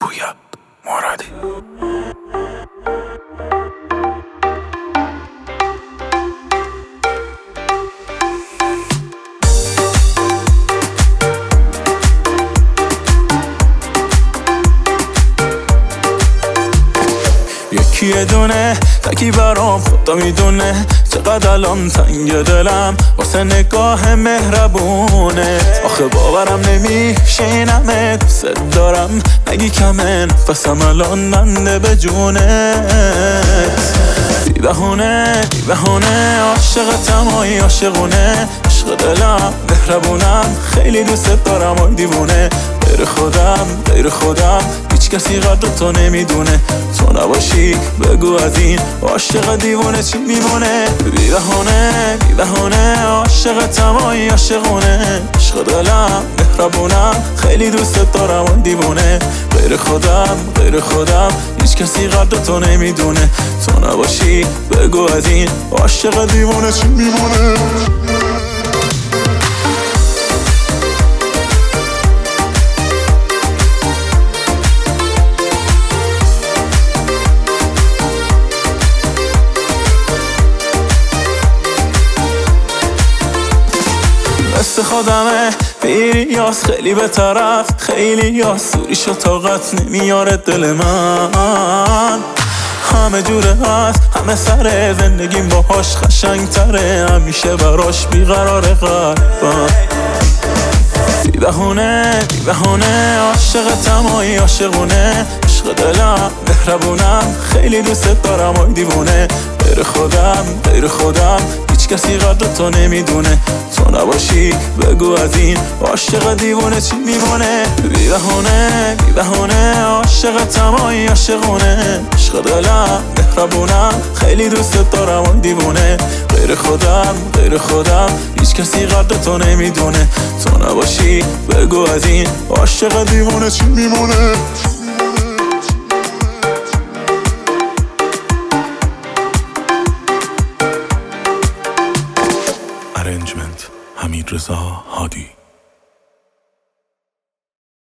رویا مرادی. یه دونه تکی برام خدا میدونه چقدر الان تنگ دلم واسه نگاه مهربونه. آخه باورم نمیشه اینمه دوست دارم نگی کمه نفسم الان منده به جونت. بی بهونه عاشقتم آی عاشقونه عشق دلم مهربونم خیلی دوست دارم آی دیوونه. غیر خودم هیچ کسی قدر تو نمیدونه تو نباشی بگو از این عاشق دیوونه چی میمونه. بی بهونه عاشقتم آی عاشقونه عشق دلم مهربونم خیلی دوست دارم آی دیوونه. غیر خودم هیچ کسی قدر تو نمیدونه تو نباشی بگو از این عاشق دیوونه چی میمونه. مثل خودمه بیری یاس خیلی به طرف خیلی یاس سوریش و طاقت نمیاره دل من. همه جوره هست همه سره زندگیم باهاش قشنگ تره همیشه براش بیقراره قلبم. بی بهونه عاشقتم آی عاشقونه عشق دلم مهربونم خیلی دوست دارم آی دیوونه. غیر خودم هیچ کسی قدر تو نمیدونه تو نباشی بگو از این عاشق دیوونه چی میمونه. بی بهونه عاشقتم آی عاشقونه عشق دلم مهربونم خیلی دوست دارم آی دیوونه. غیر خودم هیچ کسی قدر تو نمیدونه تو نباشی بگو از این عاشق دیوونه چی میمونه. Arrangement حمیدرضا هادی.